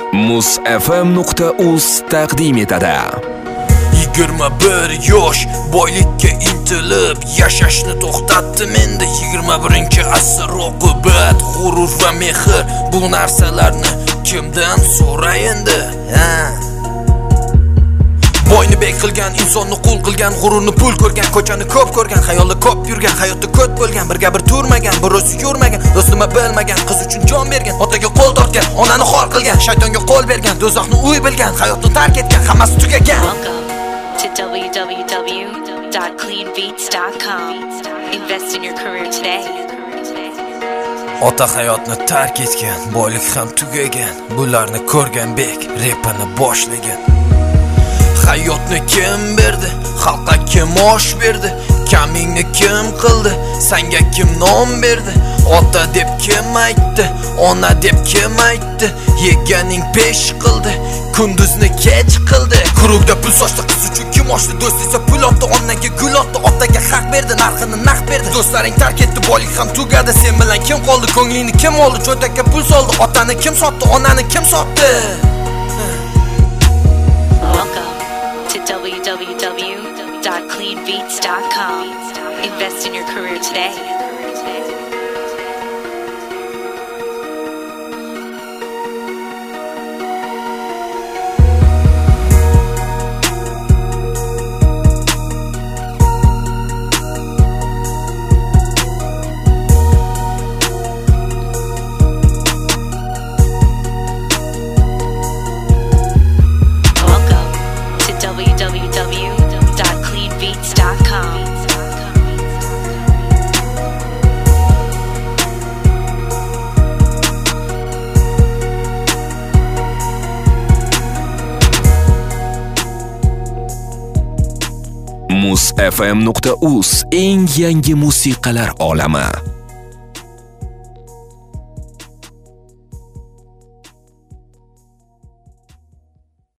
MuzFM.uz taqdim etadi. 21 yosh boylikka intilib yashashni to'xtatdim endi. 21-asr oqibat, g'urur va mehr, bu narsalarni kimdan so'ray endi? Boyni bek qilgan, insonni qul qilgan, g'ururni pul ko'rgan, ko'chani ko'p ko'rgan, xayolda ko'p yurgan, hayotda ko'p bo'lgan, birga bir turmagan, bir o'zi yurmagan, do'stini bilmagan, qiz uchun jon bergan, otaga qo'l tortgan, onani xor qilgan, shaytonga qo'l bergan, do'zaxni uy bilgan, hayotni tark etgan, hammasi tugagan. Welcome to www.cleanbeats.com. Invest in your career today. Ota hayotni tark etgan, boylik ham tugagan, bularni ko'rgan bek repini boshlagan. Hayotni kim berdi? Xalqqa kim osh berdi? Kamingni kim qildi? Senga kim nom berdi? Ota deb kim aytdi? Ona deb kim aytdi? Yeganing pesh qildi, kunduzni kech qildi. Kurugda pul sochdi, qiz uchun kim ochdi? Do'st esa pul otdi, onaga gul otdi, otaga haq berdi, narxini naq berdi. Do'stlaring tark etdi, boylik ham tugadi, sen bilan kim qoldi? Ko'nglingni kim oldi? Cho'ntakka pul soldi, otani kim sotdi? Onani kim sotdi? Welcome to www.cleanbeats.com. Invest in your career today. www.cleanbeats.com. MuzFM.uz eng yangi musiqalar olami.